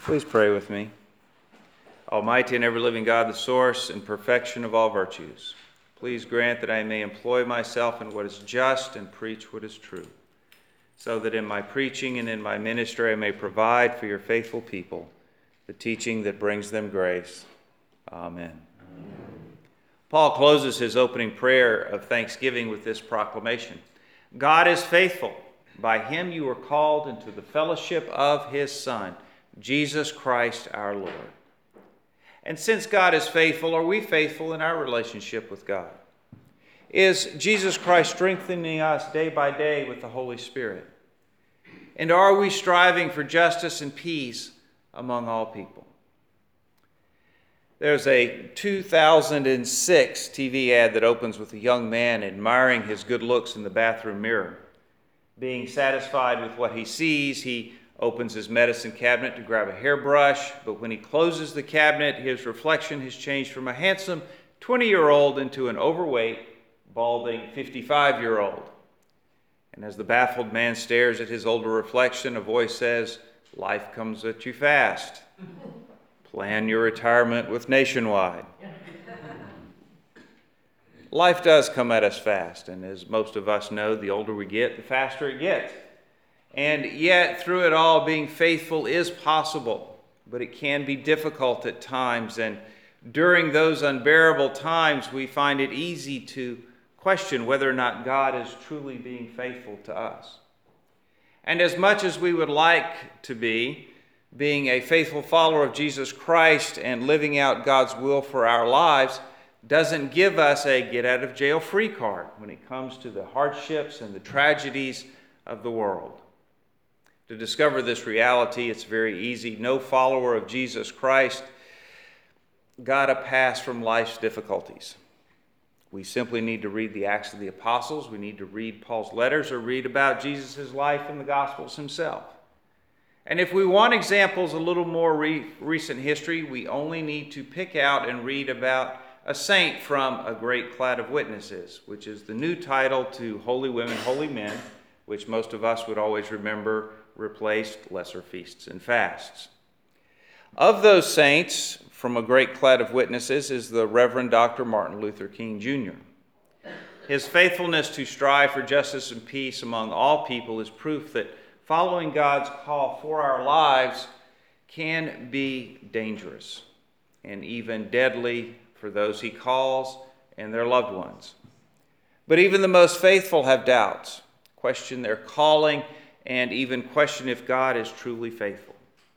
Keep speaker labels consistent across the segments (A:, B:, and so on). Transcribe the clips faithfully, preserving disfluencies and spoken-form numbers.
A: Please pray with me. Almighty and ever-living God, the source and perfection of all virtues, please grant that I may employ myself in what is just and preach what is true, so that in my preaching and in my ministry I may provide for your faithful people the teaching that brings them grace. Amen. Amen. Paul closes his opening prayer of thanksgiving with this proclamation: God is faithful. By him you are called into the fellowship of his Son, Jesus Christ our Lord. And since God is faithful, are we faithful in our relationship with God? Is Jesus Christ strengthening us day by day with the Holy Spirit? And are we striving for justice and peace among all people? There's a two thousand six T V ad that opens with a young man admiring his good looks in the bathroom mirror. Being satisfied with what he sees, he opens his medicine cabinet to grab a hairbrush, but when he closes the cabinet, his reflection has changed from a handsome twenty-year-old into an overweight, balding fifty-five-year-old. And as the baffled man stares at his older reflection, a voice says, "Life comes at you fast. Plan your retirement with Nationwide." Life does come at us fast, and as most of us know, the older we get, the faster it gets. And yet, through it all, being faithful is possible, but it can be difficult at times. And during those unbearable times, we find it easy to question whether or not God is truly being faithful to us. And as much as we would like to be, being a faithful follower of Jesus Christ and living out God's will for our lives doesn't give us a get-out-of-jail-free card when it comes to the hardships and the tragedies of the world. To discover this reality, it's very easy. No follower of Jesus Christ got a pass from life's difficulties. We simply need to read the Acts of the Apostles. We need to read Paul's letters or read about Jesus' life in the Gospels himself. And if we want examples a little more re- recent history, we only need to pick out and read about a saint from A Great Cloud of Witnesses, which is the new title to Holy Women, Holy Men, which most of us would always remember replaced lesser feasts and fasts. Of those saints from A Great Cloud of Witnesses is the Reverend Doctor Martin Luther King Junior His faithfulness to strive for justice and peace among all people is proof that following God's call for our lives can be dangerous and even deadly for those he calls and their loved ones. But even the most faithful have doubts, question their calling, and even question if God is truly faithful.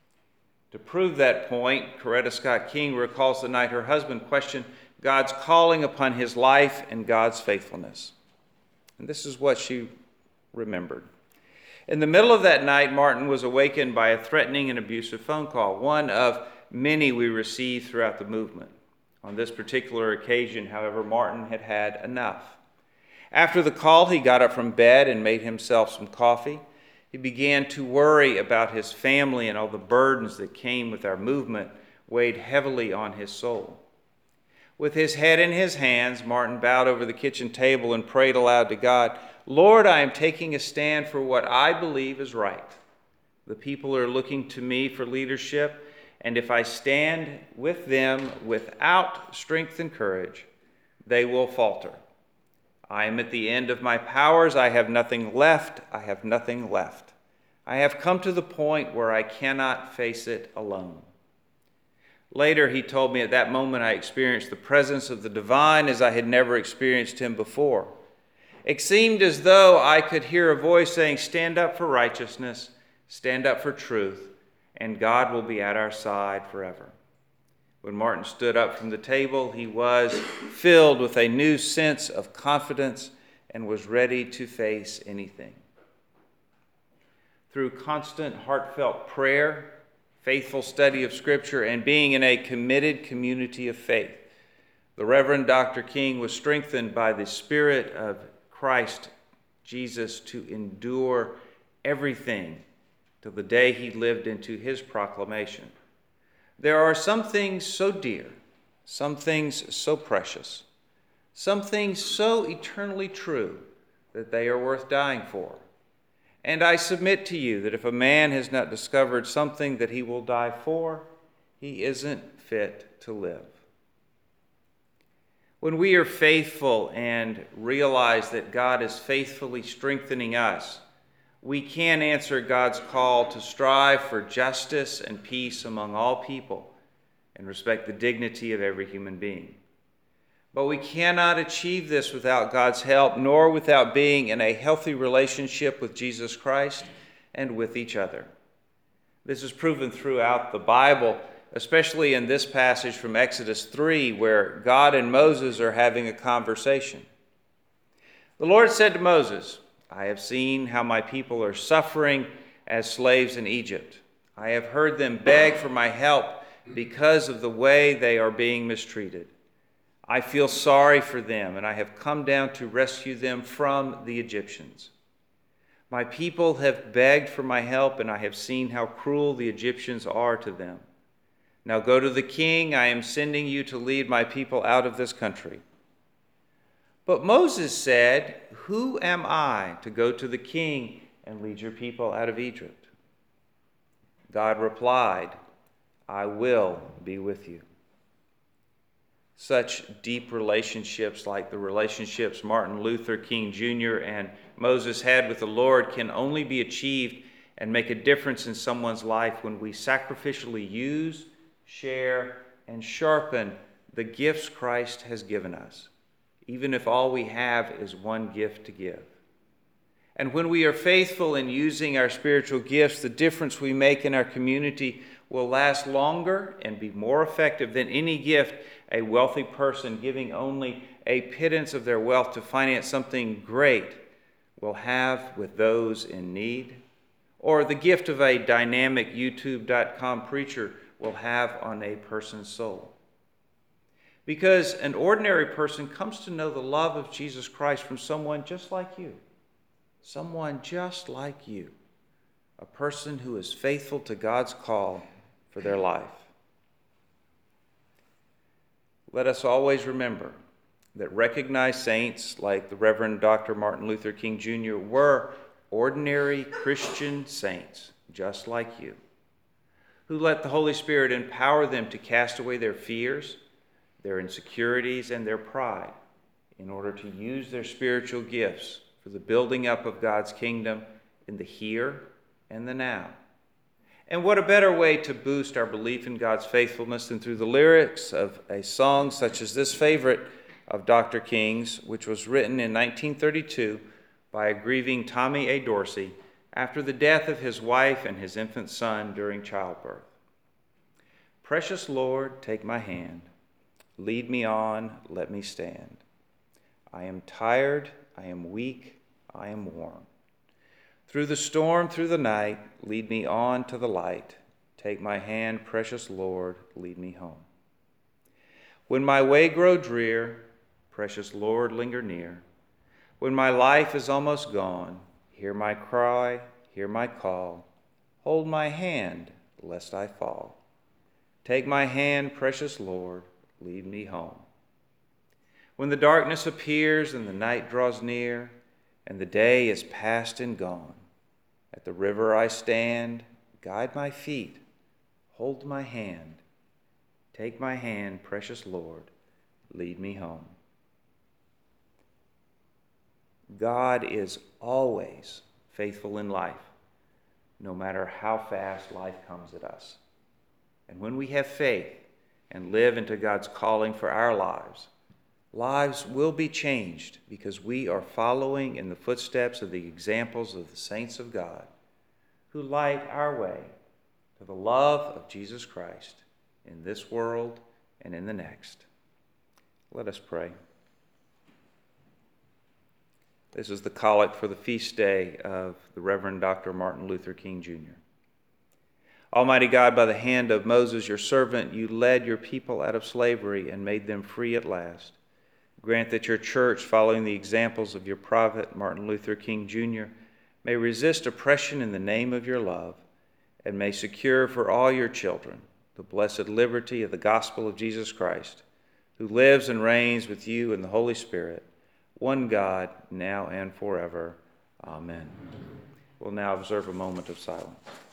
A: To prove that point, Coretta Scott King recalls the night her husband questioned God's calling upon his life and God's faithfulness. And this is what she remembered. In the middle of that night, Martin was awakened by a threatening and abusive phone call, one of many we received throughout the movement. On this particular occasion, however, Martin had had enough. After the call, he got up from bed and made himself some coffee. He began to worry about his family, and all the burdens that came with our movement weighed heavily on his soul. With his head in his hands, Martin bowed over the kitchen table and prayed aloud to God, "Lord, I am taking a stand for what I believe is right. The people are looking to me for leadership, and if I stand with them without strength and courage, they will falter. I am at the end of my powers. I have nothing left. I have nothing left. I have come to the point where I cannot face it alone." Later, he told me, "At that moment, I experienced the presence of the divine as I had never experienced him before. It seemed as though I could hear a voice saying, 'Stand up for righteousness, stand up for truth, and God will be at our side forever.'" When Martin stood up from the table, he was filled with a new sense of confidence and was ready to face anything. Through constant heartfelt prayer, faithful study of Scripture, and being in a committed community of faith, the Reverend Doctor King was strengthened by the Spirit of Christ Jesus to endure everything till the day he lived into his proclamation. There are some things so dear, some things so precious, some things so eternally true that they are worth dying for. And I submit to you that if a man has not discovered something that he will die for, he isn't fit to live. When we are faithful and realize that God is faithfully strengthening us, we can answer God's call to strive for justice and peace among all people and respect the dignity of every human being. But we cannot achieve this without God's help, nor without being in a healthy relationship with Jesus Christ and with each other. This is proven throughout the Bible, especially in this passage from Exodus three, where God and Moses are having a conversation. The Lord said to Moses, "I have seen how my people are suffering as slaves in Egypt. I have heard them beg for my help because of the way they are being mistreated. I feel sorry for them, and I have come down to rescue them from the Egyptians. My people have begged for my help, and I have seen how cruel the Egyptians are to them. Now go to the king. I am sending you to lead my people out of this country." But Moses said, "Who am I to go to the king and lead your people out of Egypt?" God replied, "I will be with you." Such deep relationships like the relationships Martin Luther King Junior and Moses had with the Lord can only be achieved and make a difference in someone's life when we sacrificially use, share, and sharpen the gifts Christ has given us, even if all we have is one gift to give. And when we are faithful in using our spiritual gifts, the difference we make in our community will last longer and be more effective than any gift a wealthy person giving only a pittance of their wealth to finance something great will have with those in need, or the gift of a dynamic YouTube dot com preacher will have on a person's soul. Because an ordinary person comes to know the love of Jesus Christ from someone just like you, someone just like you, a person who is faithful to God's call for their life. Let us always remember that recognized saints like the Reverend Doctor Martin Luther King Junior were ordinary Christian saints just like you, who let the Holy Spirit empower them to cast away their fears, their insecurities, and their pride in order to use their spiritual gifts for the building up of God's kingdom in the here and the now. And what a better way to boost our belief in God's faithfulness than through the lyrics of a song such as this favorite of Doctor King's, which was written in nineteen thirty-two by a grieving Tommy A. Dorsey after the death of his wife and his infant son during childbirth. "Precious Lord, take my hand. Lead me on, let me stand. I am tired, I am weak, I am worn. Through the storm, through the night, lead me on to the light. Take my hand, precious Lord, lead me home. When my way grow drear, precious Lord, linger near. When my life is almost gone, hear my cry, hear my call. Hold my hand, lest I fall. Take my hand, precious Lord, lead me home. When the darkness appears and the night draws near, and the day is past and gone, at the river I stand, guide my feet, hold my hand. Take my hand, precious Lord, lead me home." God is always faithful in life, no matter how fast life comes at us. And when we have faith and live into God's calling for our lives, lives will be changed because we are following in the footsteps of the examples of the saints of God who light our way to the love of Jesus Christ in this world and in the next. Let us pray. This is the collect for the feast day of the Reverend Doctor Martin Luther King Junior Almighty God, by the hand of Moses, your servant, you led your people out of slavery and made them free at last. Grant that your church, following the examples of your prophet, Martin Luther King Junior, may resist oppression in the name of your love, and may secure for all your children the blessed liberty of the gospel of Jesus Christ, who lives and reigns with you in the Holy Spirit, one God, now and forever. Amen. We'll now observe a moment of silence.